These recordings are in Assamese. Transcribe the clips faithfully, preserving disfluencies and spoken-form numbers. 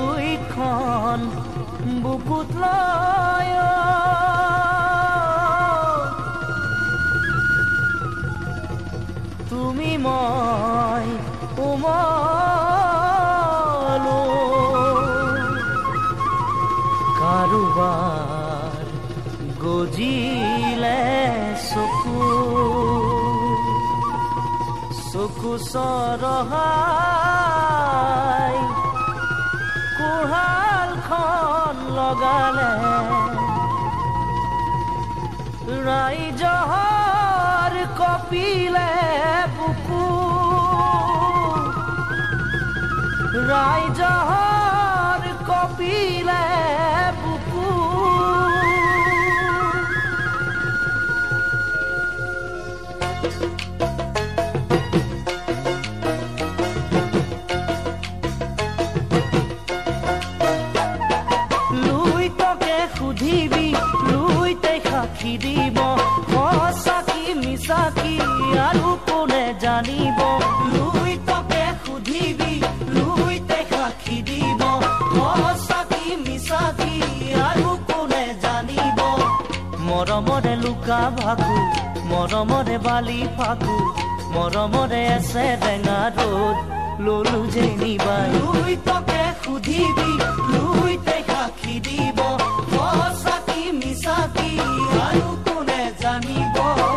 লুইখন বুকুত লয় তুমি মই উমলো কাৰোবাৰ গজিলে চকু চকু চৰহাই কুহালখন লগালে ৰাইজৰ কপিলে বুকু ৰাইজৰ কপিলে বুকু লুইতকে সুধিবি লুইতে সাক্ষী দিব সঁচাকি মিছাকি আৰু কোনে জানিব লুইতকে সুধিবি লুইতে সাক্ষী দিব সঁচাকি মিছাকি আৰু কোনে জানিব মৰমৰে লুকা ভাকু মৰমৰে বালি ফাকু মৰমৰে আছে ৰেঙা ৰ'দ ললো যেনিবা লুইতকে সুধিবি লুইতে সাক্ষী দিব সঁচাকি মিছাকি আৰু কোনে জানিব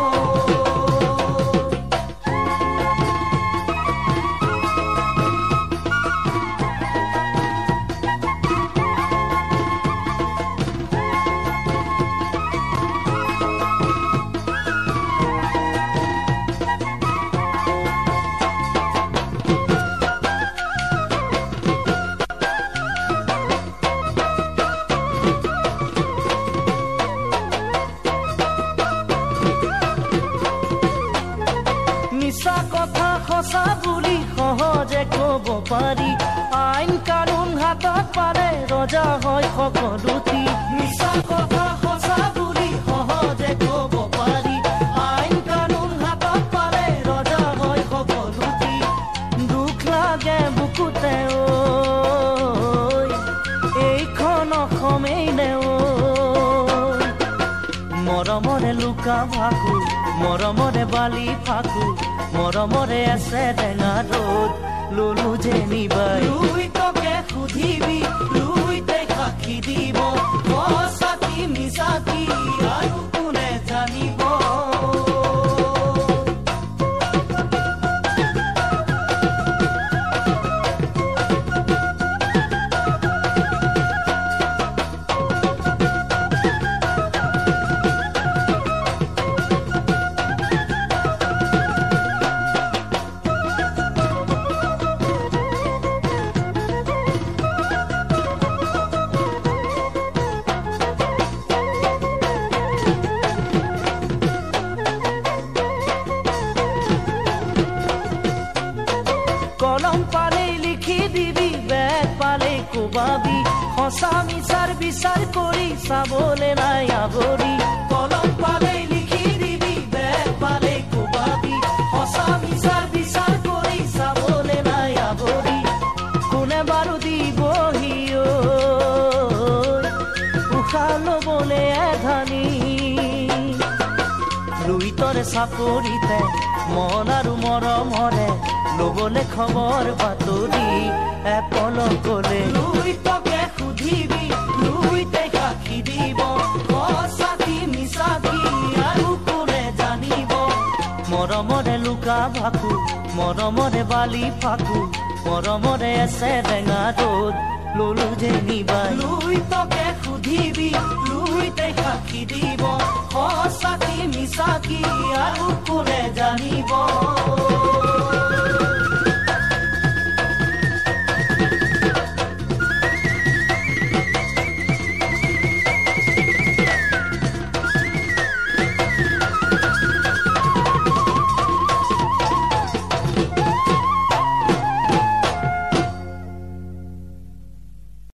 মিছা কথা সঁচা বুলি সহজে ক'ব পাৰি আইন কানুন হাতত পালে ৰজা হয় সকলোটি মিছা কথা সঁচা বুলি সহজে ক'ব পাৰি আইন কানুন হাতত পালে ৰজা হয় সকলোটি দুখ লাগে বুকুতে ঐ এইখন অসমেই নে ঐ মৰমৰে লুকা ভাকু মৰমৰে বালি ফাকু মৰমৰে আছে টেঙা ৰ'দ ললো যেনিবা লুইতকে সুধিবি লুইতে সাক্ষী দিব সঁচাকি মিছাকি আৰু কোনে জানিব কলম পালে লিখি দিবি বেগ পালে কোবাবি সঁচা মিছাৰ বিচাৰ কৰি চাবলে নাই আবৰি কলম পালে লিখি দিবি বেগ পালে কোবাবি সঁচা মিছাৰ বিচাৰ কৰি চাবলে নাই আবৰি কোনে বাৰু দিবহি উশাহ ল'বলে এধানি লুইতৰে চাপৰিতে মন আৰু মৰমৰে লবলে খবৰ বাতৰি এপলকলে লুইতকে সুধিবি লুইতে সাক্ষী দিব সঁচাকি মিছাকি আৰু কোনে জানিব মৰমৰে লুকা ভাকু মৰমৰে বালি ফাকু মৰমৰে আছে ৰেঙা ৰ'দ ললো যেনিবা লুইতকে সুধিবি লুইতে সাক্ষী দিব সঁচাকি মিছাকি আৰু কোনে জানিব